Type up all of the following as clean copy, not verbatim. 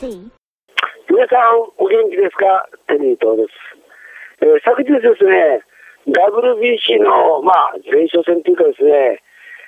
see. 皆さんお元気ですか？テリー東です。昨日ですね、WBC の、前哨戦というかですね、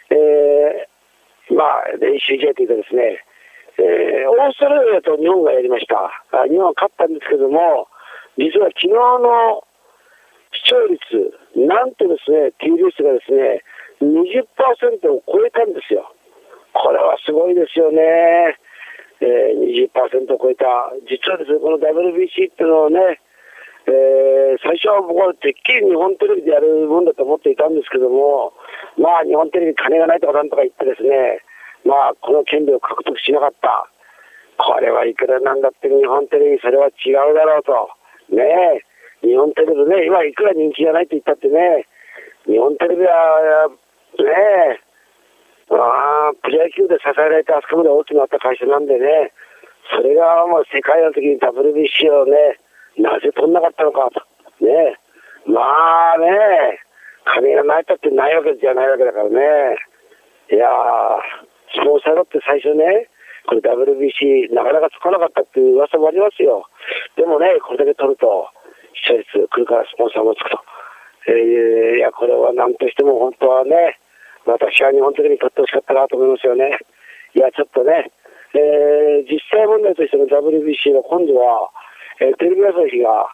練習試合というかですね、オーストラリアと日本がやりました。日本は勝ったんですけども、実は昨日の視聴率、なんとですね、TBS がですね、20% を超えたんですよ。これはすごいですよね。20% を超えた。実はですね、この WBC っていうのをね、最初は僕はてっきり日本テレビでやるもんだと思っていたんですけども、日本テレビ金がないとかなんとか言ってですね、この権利を獲得しなかった。これはいくらなんだって日本テレビそれは違うだろうと。ねえ、日本テレビね、今いくら人気がないと言ったってね、日本テレビは、ねえ、プロ野球で支えられてあそこまで大きくなった会社なんでね、それがもう世界の時に WBC をね、なぜ取んなかったのかと。ね。金がないったってないわけじゃないわけだからね。いやー、スポンサーだって最初ね、これ WBC なかなかつかなかったっていう噂もありますよ。でもね、これだけ取ると、視聴率来るからスポンサーもつくと。いや、これは何としても本当はね、私は日本的に取ってほしかったなと思いますよね。いや、ちょっとね、実際問題としての WBC の今度は、テレビ朝日が、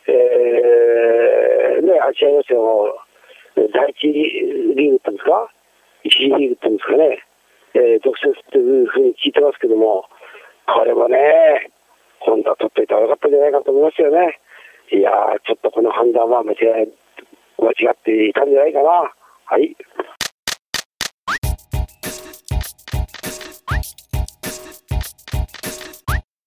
アジア予選を第一リーグって言うんですか、一次リーグって言うんですかね、独占というふうに聞いてますけども、これもね、今度は取っていたらよかったんじゃないかと思いますよね。いやー、ちょっとこの判断は間違っていたんじゃないかな。はい。